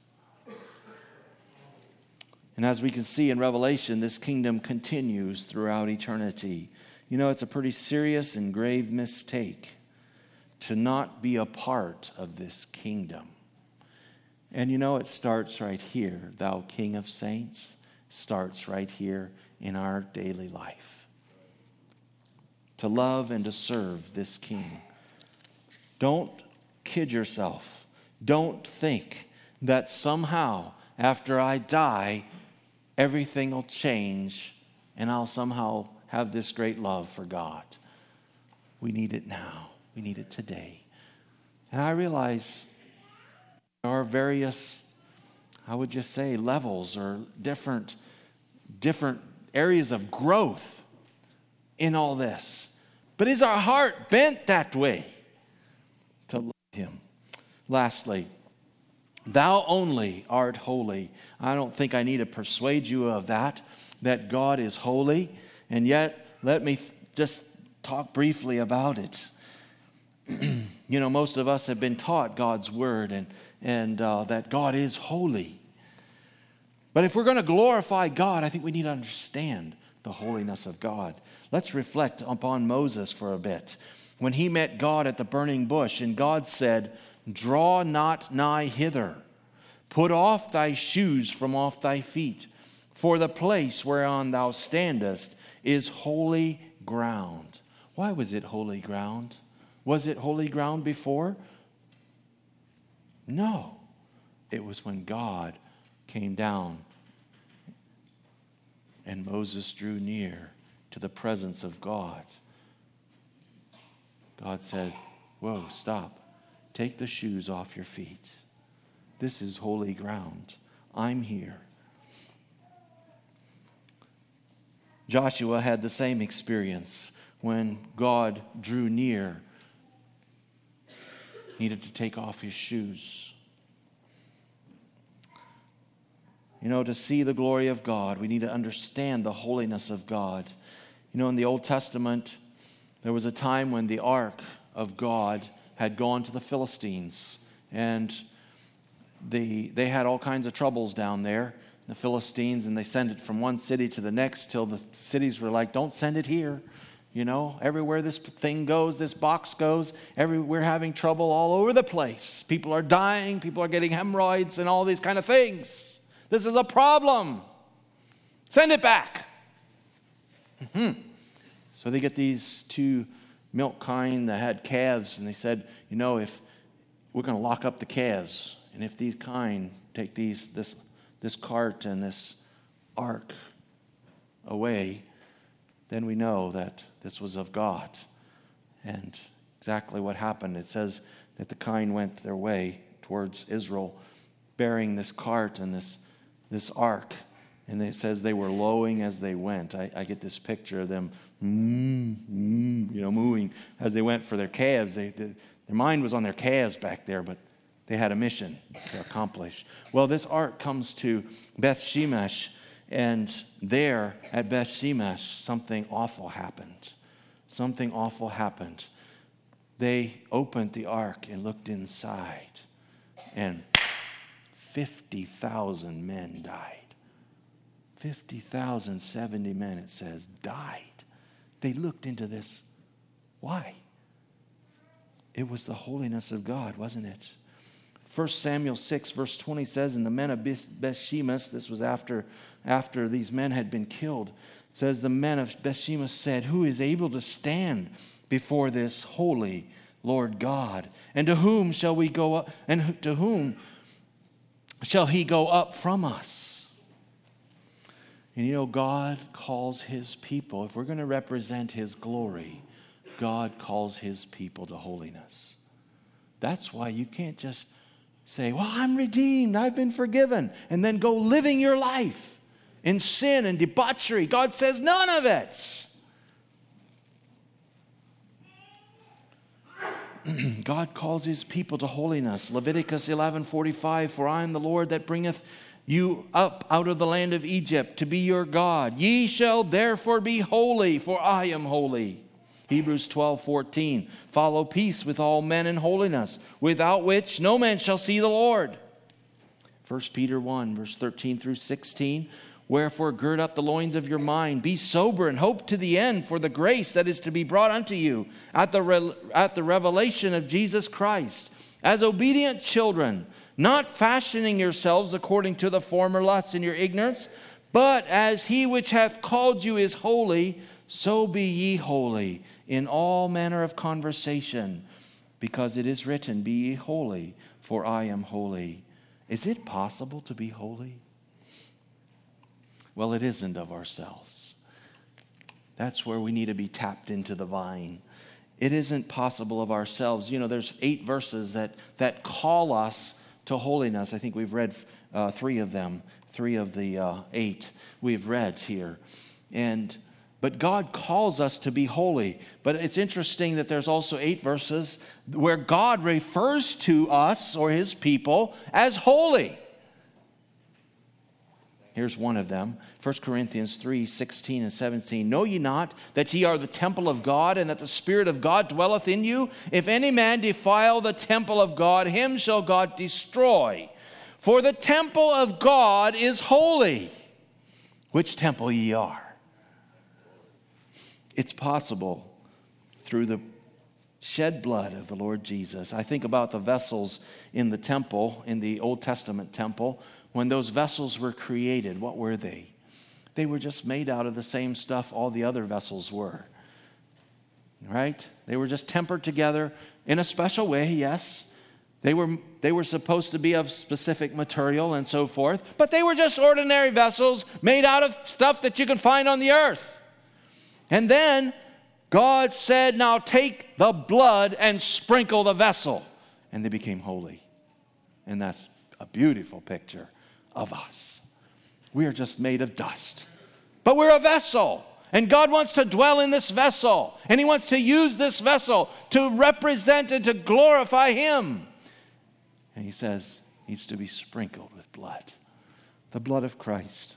And as we can see in Revelation, this kingdom continues throughout eternity. You know, it's a pretty serious and grave mistake to not be a part of this kingdom. And you know, it starts right here. Thou King of Saints starts right here in our daily life. To love and to serve this King. Don't kid yourself. Don't think that somehow after I die, everything will change and I'll somehow have this great love for God. We need it now. We need it today. And I realize there are various, I would just say, levels or different areas of growth in all this. But is our heart bent that way to love him? Lastly, thou only art holy. I don't think I need to persuade you of that God is holy. And yet, let me just talk briefly about it. You know, most of us have been taught God's word and that God is holy. But if we're going to glorify God, I think we need to understand the holiness of God. Let's reflect upon Moses for a bit. When he met God at the burning bush, and God said, "Draw not nigh hither. Put off thy shoes from off thy feet, for the place whereon thou standest is holy ground." Why was it holy ground? Was it holy ground before? No. It was when God came down and Moses drew near to the presence of God. God said, "Whoa, stop. Take the shoes off your feet. This is holy ground. I'm here." Joshua had the same experience when God drew near. Needed to take off his shoes. You know, to see the glory of God, we need to understand the holiness of God. You know, in the Old Testament, there was a time when the ark of God had gone to the Philistines, and they had all kinds of troubles down there, the Philistines, and they sent it from one city to the next till the cities were like, "Don't send it here." You know, everywhere this thing goes, this box goes, we're having trouble all over the place. People are dying, people are getting hemorrhoids and all these kind of things. This is a problem. Send it back. So they get these two milk kine that had calves, and they said, you know, if we're going to lock up the calves, and if these kine take this cart and this ark away, then we know that this was of God. And exactly what happened. It says that the kine went their way towards Israel, bearing this cart and this ark. And it says they were lowing as they went. I get this picture of them, mooing as they went for their calves. Their mind was on their calves back there, but they had a mission to accomplish. Well, this ark comes to Beth Shemesh, and there at Beth Shemesh, something awful happened. Something awful happened. They opened the ark and looked inside, and 50,000 men died. 50,000, 70 men, it says, died. They looked into this. Why? It was the holiness of God, wasn't it? 1 Samuel 6, verse 20 says, and the men of Beth-Shemesh, this was after these men had been killed, says the men of Beth-Shemesh said, who is able to stand before this holy Lord God? And to whom shall we go up? And to whom shall he go up from us? And you know, God calls his people, if we're going to represent his glory, God calls his people to holiness. That's why you can't just say, well, I'm redeemed, I've been forgiven, and then go living your life in sin and debauchery. God says none of it. God calls his people to holiness. Leviticus 11:45, for I am the Lord that bringeth you up out of the land of Egypt to be your God. Ye shall therefore be holy, for I am holy. Hebrews 12:14, follow peace with all men in holiness, without which no man shall see the Lord. 1 Peter 1, verse 13 through 16, wherefore gird up the loins of your mind, be sober and hope to the end for the grace that is to be brought unto you at the revelation of Jesus Christ. As obedient children, not fashioning yourselves according to the former lusts in your ignorance, but as he which hath called you is holy, so be ye holy in all manner of conversation, because it is written, be ye holy, for I am holy. Is it possible to be holy? Well, it isn't of ourselves. That's where we need to be tapped into the vine. It isn't possible of ourselves. You know, there's 8 verses that call us to holiness. I think we've read 3 of them, 3 of the 8 we've read here. But God calls us to be holy. But it's interesting that there's also 8 verses where God refers to us or his people as holy. Here's one of them, 1 Corinthians 3:16 and 17. Know ye not that ye are the temple of God, and that the Spirit of God dwelleth in you? If any man defile the temple of God, him shall God destroy. For the temple of God is holy, which temple ye are. It's possible through the shed blood of the Lord Jesus. I think about the vessels in the temple, in the Old Testament temple. When those vessels were created, what were they? They were just made out of the same stuff all the other vessels were. Right? They were just tempered together in a special way, yes. They were supposed to be of specific material and so forth, but they were just ordinary vessels made out of stuff that you can find on the earth. And then God said, now take the blood and sprinkle the vessel. And they became holy. And that's a beautiful picture of us. We are just made of dust. But we're a vessel. And God wants to dwell in this vessel. And he wants to use this vessel to represent and to glorify him. And he says it needs to be sprinkled with blood. The blood of Christ.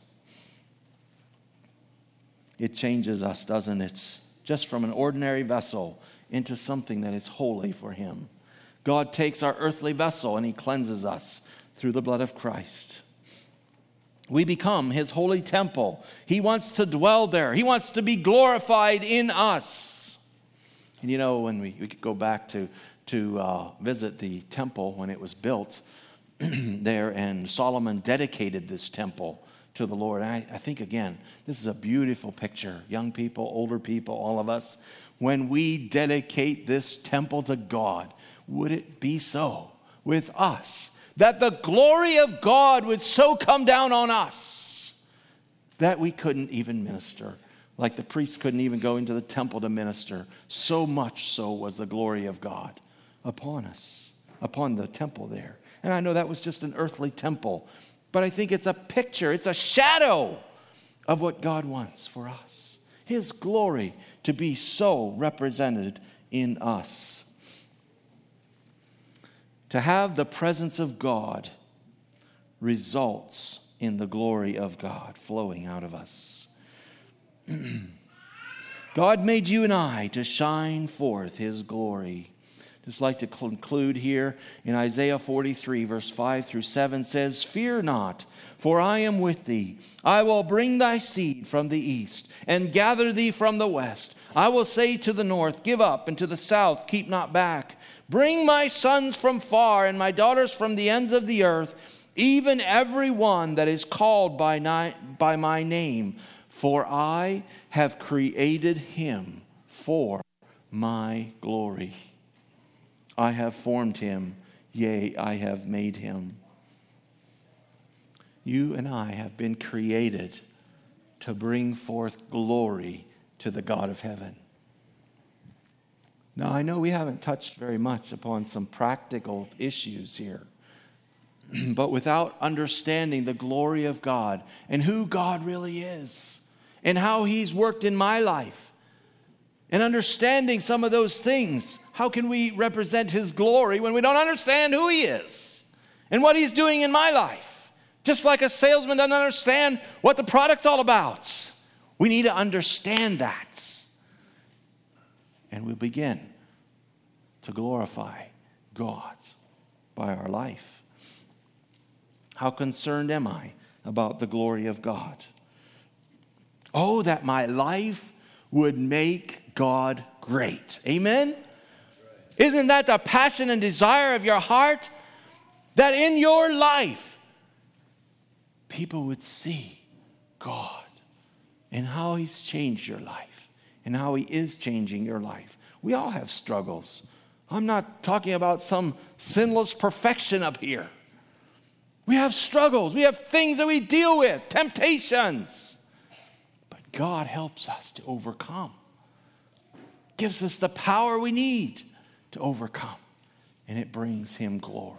It changes us, doesn't it? Just from an ordinary vessel into something that is holy for him. God takes our earthly vessel and he cleanses us through the blood of Christ. We become his holy temple. He wants to dwell there. He wants to be glorified in us. And you know, when we could go back to visit the temple when it was built there, and Solomon dedicated this temple to the Lord. I think, again, this is a beautiful picture. Young people, older people, all of us. When we dedicate this temple to God, would it be so with us? That the glory of God would so come down on us that we couldn't even minister. Like the priests couldn't even go into the temple to minister. So much so was the glory of God upon us, upon the temple there. And I know that was just an earthly temple. But I think it's a picture, it's a shadow of what God wants for us. His glory to be so represented in us. To have the presence of God results in the glory of God flowing out of us. God made you and I to shine forth his glory. Just like to conclude here in Isaiah 43, verse 5 through 7 says, fear not, for I am with thee. I will bring thy seed from the east and gather thee from the west. I will say to the north, give up, and to the south, keep not back. Bring my sons from far and my daughters from the ends of the earth, even every one that is called by my name. For I have created him for my glory. I have formed him, yea, I have made him. You and I have been created to bring forth glory to the God of heaven. Now, I know we haven't touched very much upon some practical issues here, but without understanding the glory of God and who God really is and how he's worked in my life, and understanding some of those things. How can we represent His glory when we don't understand who He is and what He's doing in my life? Just like a salesman doesn't understand what the product's all about. We need to understand that. And we begin to glorify God by our life. How concerned am I about the glory of God? Oh, that my life would make God great. Amen? Isn't that the passion and desire of your heart? That in your life, people would see God and how He's changed your life and how He is changing your life. We all have struggles. I'm not talking about some sinless perfection up here. We have struggles. We have things that we deal with, temptations. But God helps us to overcome. Gives us the power we need to overcome. And it brings Him glory.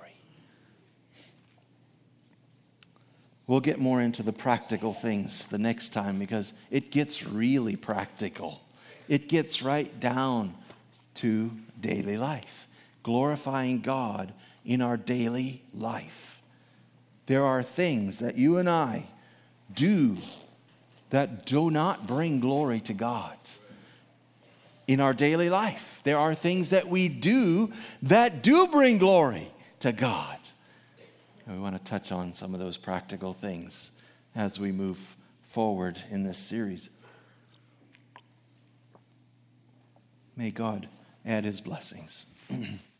We'll get more into the practical things the next time because it gets really practical. It gets right down to daily life. Glorifying God in our daily life. There are things that you and I do that do not bring glory to God. In our daily life, there are things that we do that do bring glory to God. And we want to touch on some of those practical things as we move forward in this series. May God add His blessings.